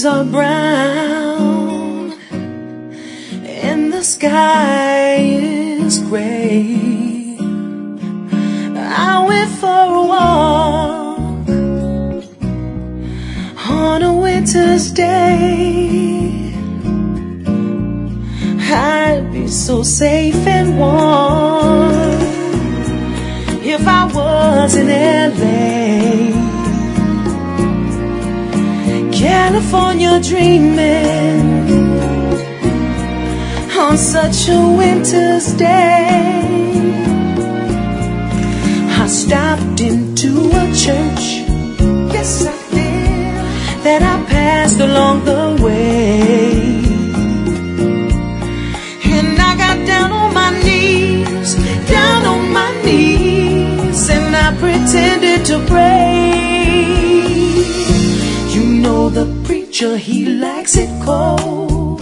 leaves are brown and the sky is gray. I went for a walk on a winter's day. I'd be so safe and warm if I was in LA. California dreaming on such a winter's day. I stopped into a church, yes I did, that I passed along the way. And I got down on my knees, and I pretended to pray. You know the preacher, he likes it cold,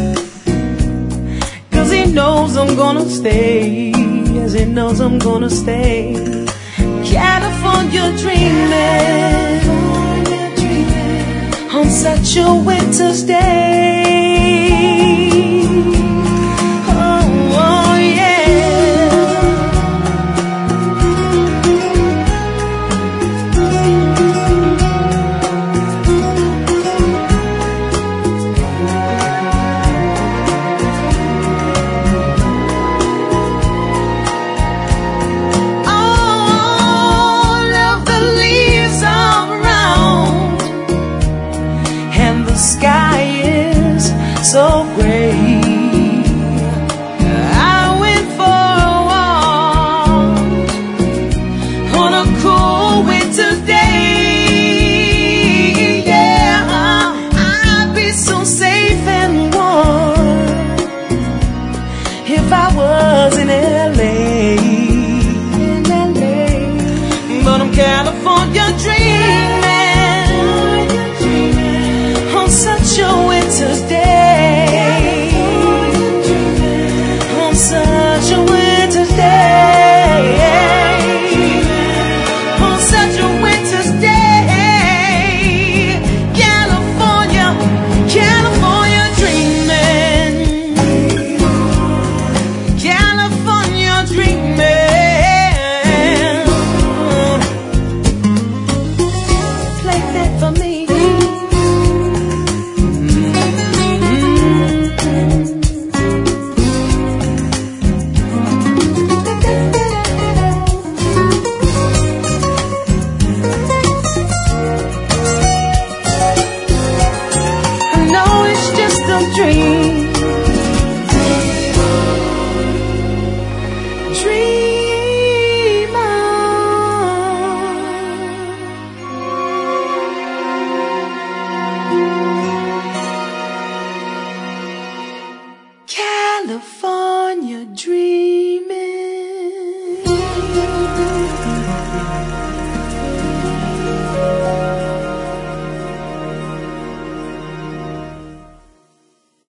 'cause he knows I'm gonna stay. Yes, he knows I'm gonna stay. California dreaming on such a winter's day. So gray. I went for a walk on a cool winter's day. Yeah, I'd be so safe and warm if I was in LA. But I'm California